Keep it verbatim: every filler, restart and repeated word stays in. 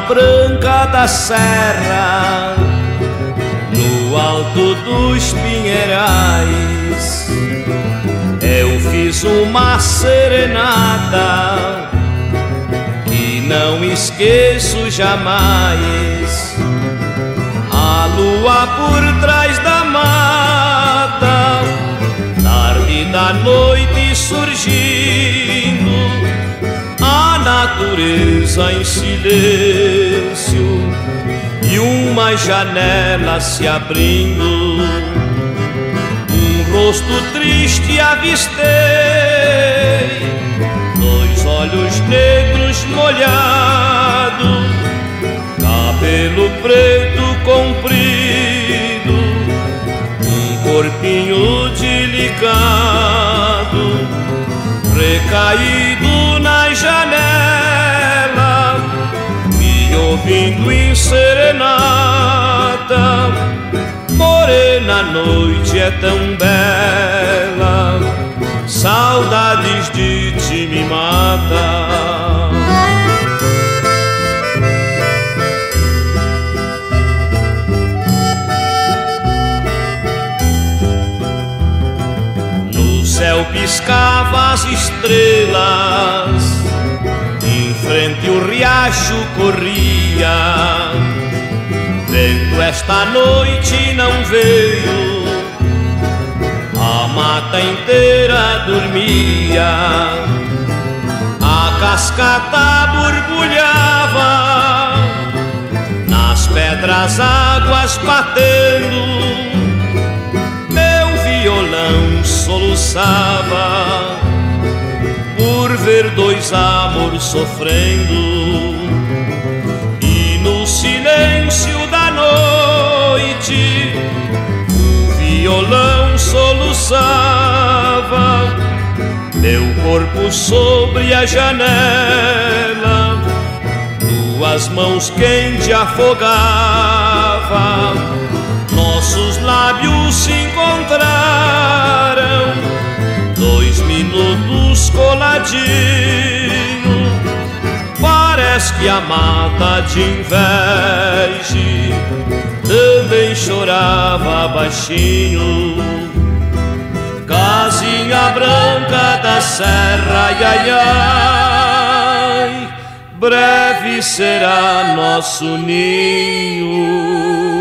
branca da serra, no alto dos pinheirais, eu fiz uma serenata que não esqueço jamais. A lua por trás da mata, tarde da noite surgindo, a natureza em silêncio e uma janela se abrindo. Um rosto triste avistei, dois olhos negros molhados, cabelo preto comprido, um corpinho delicado, recaído na janela, me ouvindo em serenata. Morena, a noite é tão bela, saudades de ti me mata. No céu piscava as estrelas, em frente o riacho corria. Vento esta noite não veio, a mata inteira dormia, a cascata borbulhava, nas pedras águas batendo, meu violão soluçava por ver dois amores sofrendo. E no silêncio da noite o violão soluçava, meu corpo sobre a janela, duas mãos quentes afogava, nossos lábios se encontraram, dois minutos coladinho, parece que a mata de inveja também chorava baixinho. Casinha branca da serra, ai, ai, ai, breve será nosso ninho.